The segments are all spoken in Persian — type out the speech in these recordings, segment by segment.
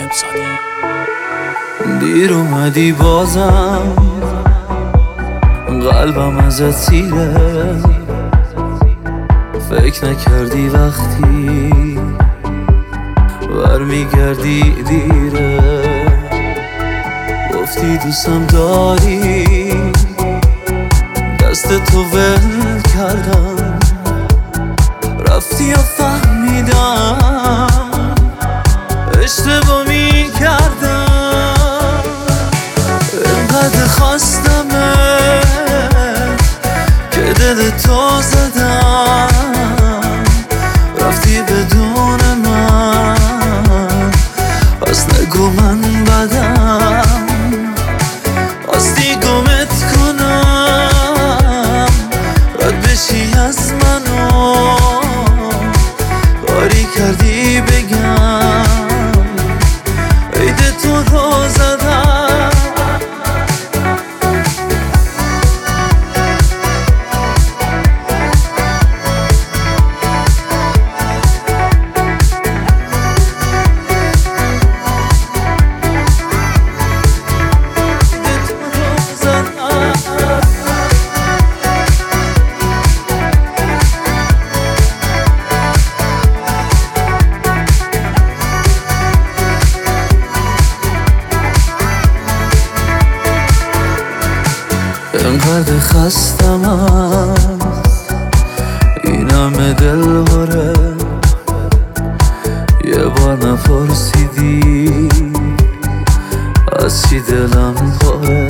سالمزاده. دیر اومدی بازم قلبم ازت سیره، فکر نکردی وقتی برمیگردی دیره. گفتی دوستم داری، دست تو ول کردم، رفتی و فهمیدم اشتباه میکردم. اینقدر خواستمه که دل تو زدم، رفتی بدون من، پس نگو من بدم. خواستی گمت کنم، رد بشی از منو، کاری کردی بگم عید تو رو زدم. اینقدر خستم از این همه دل باره، یه بار نپرسیدی از چی دلم پاره.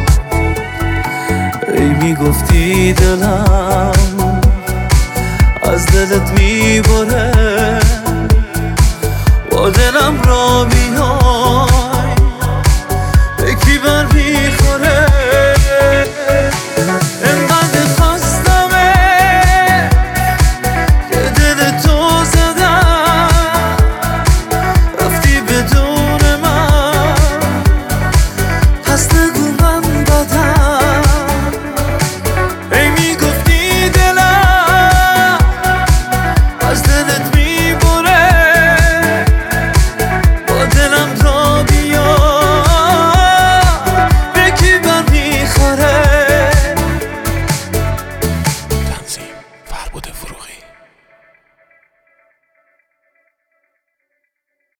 ای میگفتی دلم از دلت میبره، با دلم را